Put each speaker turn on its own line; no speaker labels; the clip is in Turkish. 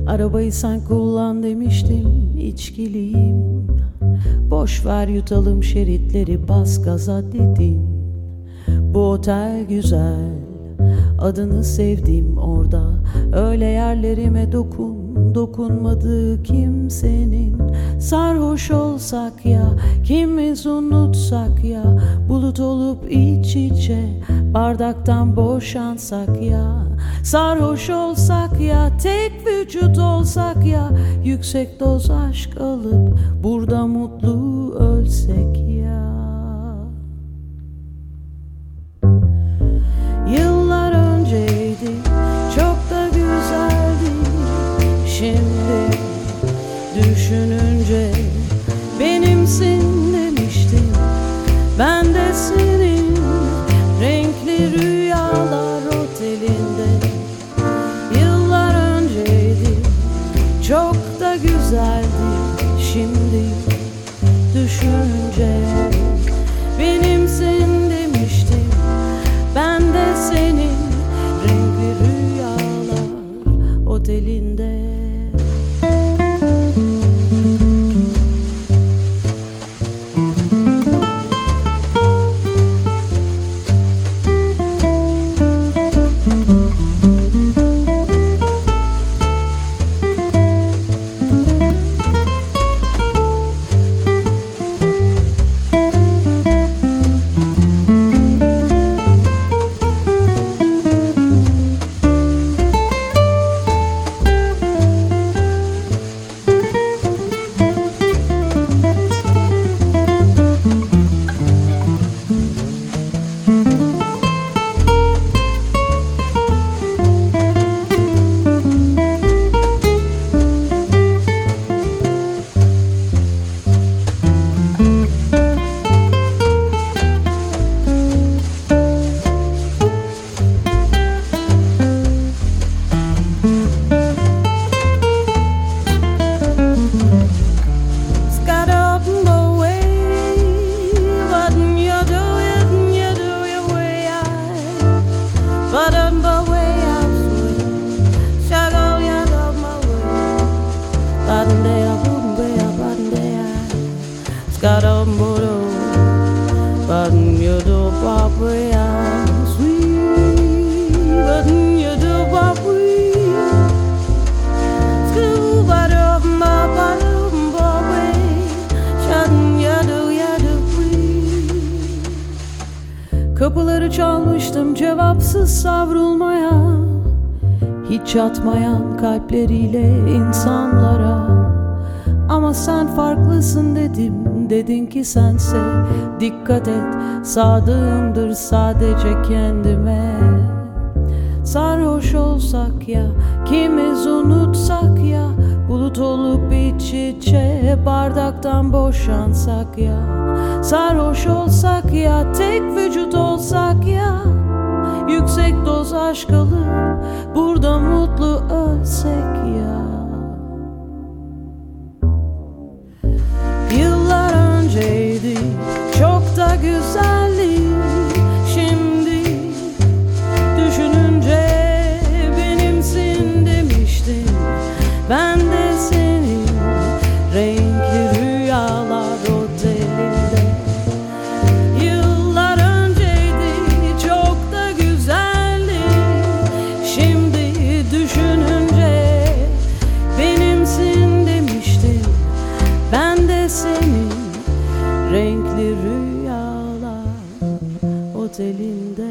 Arabayı sen kullan demiştim, içkiliyim. Boş ver yutalım şeritleri, bas gaza dedin. Bu otel güzel, adını sevdim orada. Öyle yerlerime dokunmadı kimsenin. Sarhoş olsak ya, kimiz unutsak ya, bulut olup iç içe bardaktan boşansak ya. Sarhoş olsak ya, tek vücut olsak ya, yüksek doz aşk alıp burada mutlu ölsek ya. Yıllar önceydi, çok da güzeldi. Şimdi düşününce benimsin demiştim. Ben de senin renkli rüyalar otelinde. Yıllar önceydi, çok da güzeldi. Şimdi düşününce benimsin demiştim. Ben de senin renkli rüyalar otelinde. Kapıları çalmıştım cevapsız savrulmaya, hiç yatmayan kalpleriyle insanlara. Ama sen farklısın dedim, dedin ki sense dikkat et, sadığımdır sadece kendime. Sarhoş olsak ya, kimiz unutsak ya, bulut olup iç içe bardaktan boşansak ya. Sarhoş olsak ya, tek vücut olsak ya, yüksek doz aşk alıp burada mutlu ölsek ya. Yıllar önceydi, çok da güzeldi. Şimdi düşününce benimsin demiştim. Ben de senin renkli rüyalar otelinde. Yıllar önceydi, çok da güzeldi. Şimdi düşününce benimsin demiştim. Ben de senin renkli rüyalar otelinde.